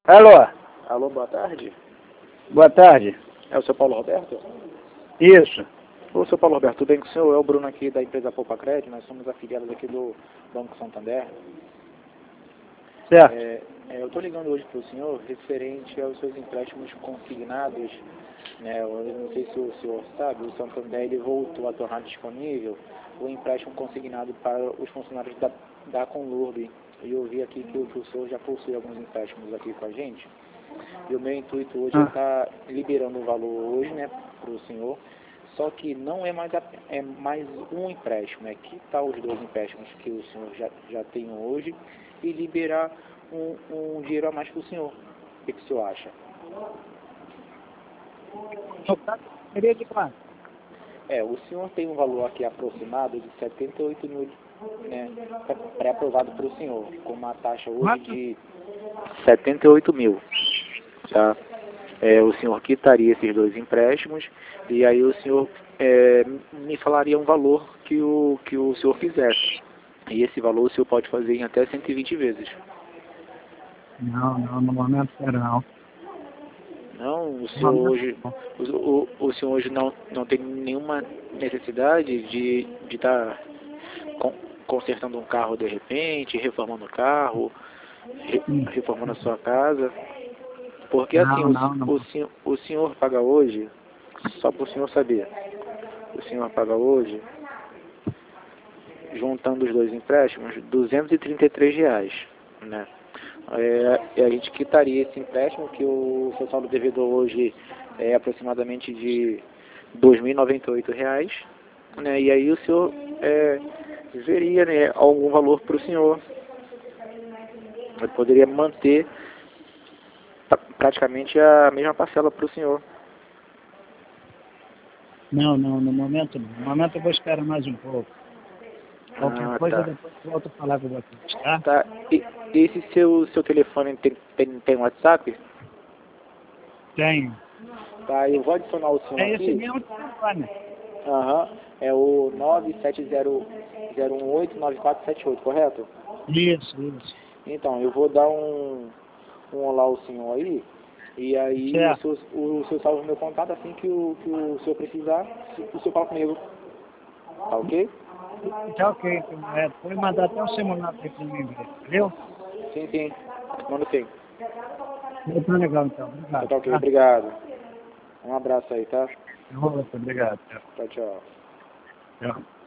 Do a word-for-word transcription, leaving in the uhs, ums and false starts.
Alô? Alô, boa tarde. Boa tarde. É o seu Paulo Roberto? Isso. Ô, seu Paulo Roberto, tudo bem com o senhor? É o Bruno aqui da empresa Poupa Crédito, nós somos afiliados aqui do Banco Santander. Certo. É, é, eu estou ligando hoje para o senhor referente aos seus empréstimos consignados, né? Eu não sei se o senhor sabe, o Santander ele voltou a tornar disponível o empréstimo consignado para os funcionários da, da Conlurb. E eu vi aqui que, que o senhor já possui alguns empréstimos aqui com a gente. E o meu intuito hoje Ah. é estar liberando o valor hoje, né, para o senhor. Só que não é mais, a, é mais um empréstimo, é quitar os dois empréstimos que o senhor já, já tem hoje e liberar um, um dinheiro a mais para o senhor. O que, que o senhor acha? Seria de quanto? É, o senhor tem um valor aqui aproximado de setenta e oito mil, né, pré-aprovado para o senhor, com uma taxa hoje Quanto? de setenta e oito mil, tá? É, o senhor quitaria esses dois empréstimos e aí o senhor é, me falaria um valor que o, que o senhor quisesse. E esse valor o senhor pode fazer em até cento e vinte vezes. Não, não, no momento quero não. Não, o senhor No hoje, o, o, o senhor hoje não, não tem nenhuma necessidade de estar de tá con, consertando um carro de repente, reformando o carro, re, reformando a sua casa. Porque assim, Não, o, não, não. o, senhor, o senhor paga hoje, só para o senhor saber, o senhor paga hoje, juntando os dois empréstimos, duzentos e trinta e três reais, né? É, e a gente quitaria esse empréstimo, que o seu saldo devedor hoje é aproximadamente de dois mil e noventa e oito reais, né? E aí o senhor é, veria, né, algum valor para o senhor. Eu poderia manter praticamente a mesma parcela para o senhor. Não, não, no momento não. No momento eu vou esperar mais um pouco. Qualquer Ah, coisa tá. depois eu volto a falar com vocês, tá? Tá. E esse seu, seu telefone tem, tem, tem WhatsApp? Tenho. Tá, eu vou adicionar o senhor É esse aqui. mesmo telefone. Aham. É o nove sete zero zero um oito nove quatro sete oito, correto? Isso, isso. Então, eu vou dar um, um olá ao senhor aí. E aí o Certo. senhor, o, o senhor salva o meu contato assim que o, que o senhor precisar, o senhor fala comigo. Tá ok? Tá ok, então, é, pode mandar até um simulado aqui para mim ver, valeu? Sim, sim. Manda sim. Tá legal então, Tá, obrigado, tá ok, tá? obrigado. Um abraço aí, tá? Obrigado, tchau. Tchau, tchau. Tchau.